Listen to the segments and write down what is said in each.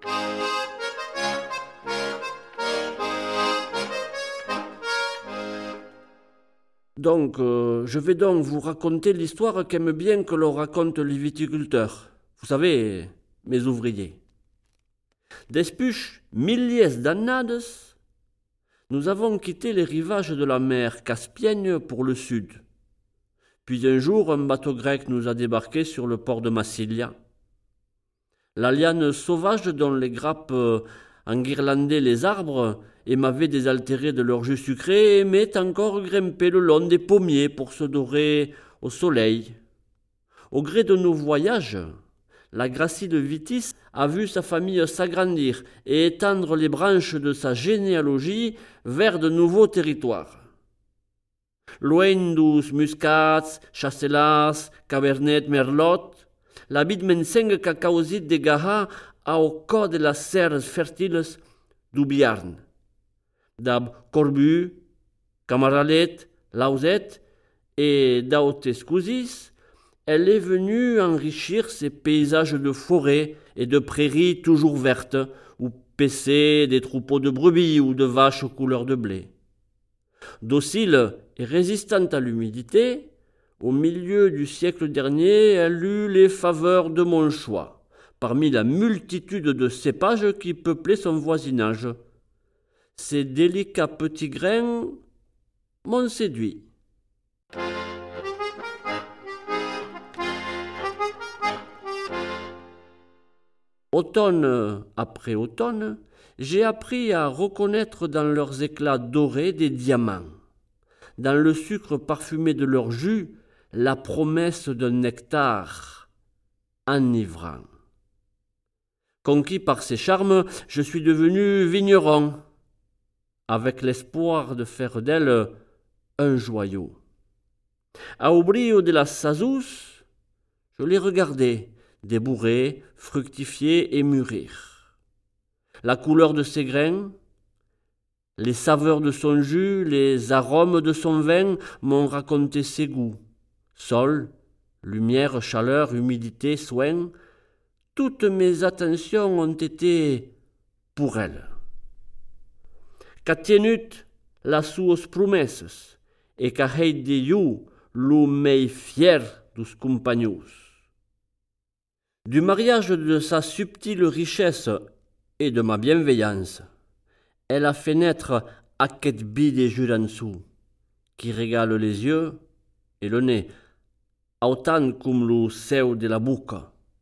Donc, je vais donc vous raconter l'histoire qu'aime bien que l'on raconte les viticulteurs. Vous savez, mes ouvriers. Despuche milliers d'annades, nous avons quitté les rivages de la mer Caspienne pour le sud. Puis un jour, un bateau grec nous a débarqués sur le port de Massilia. La liane sauvage dont les grappes enguirlandaient les arbres et m'avaient désaltéré de leur jus sucré m'est encore grimpé le long des pommiers pour se dorer au soleil. Au gré de nos voyages, la gracile Vitis a vu sa famille s'agrandir et étendre les branches de sa généalogie vers de nouveaux territoires. Loendus, Muscats, Chasselas, Cabernet, Merlot, la vid menseng qu'a causit de gaha au cor de las serres fertiles d'Ubiarn. D'ab Corbu, Camaralet, Lauzet et d'Autescousis, elle est venue enrichir ces paysages de forêts et de prairies toujours vertes, où paissaient des troupeaux de brebis ou de vaches couleur de blé. Docile et résistante à l'humidité, au milieu du siècle dernier, elle eut les faveurs de mon choix, parmi la multitude de cépages qui peuplaient son voisinage. Ces délicats petits grains m'ont séduit. Automne après automne, j'ai appris à reconnaître dans leurs éclats dorés des diamants, dans le sucre parfumé de leur jus, la promesse d'un nectar enivrant. Conquis par ses charmes, je suis devenu vigneron, avec l'espoir de faire d'elle un joyau. Au brio de la Sazus, je les regardais débourrer, fructifier et mûrir. La couleur de ses grains, les saveurs de son jus, les arômes de son vin m'ont raconté ses goûts. Sol, lumière, chaleur, humidité, soin, toutes mes attentions ont été pour elle. Qu'a tienut la suos promesses, et qu'a heid de you lu mei fier dus compagnons. Du mariage de sa subtile richesse et de ma bienveillance, elle a fait naître aquest bide jurançu, qui régale les yeux et le nez, autant comme le seu de la bouche.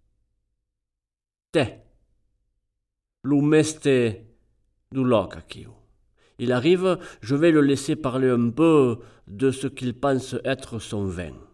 Te, lu meste du loc aquí. Il arrive, je vais le laisser parler un peu de ce qu'il pense être son vin.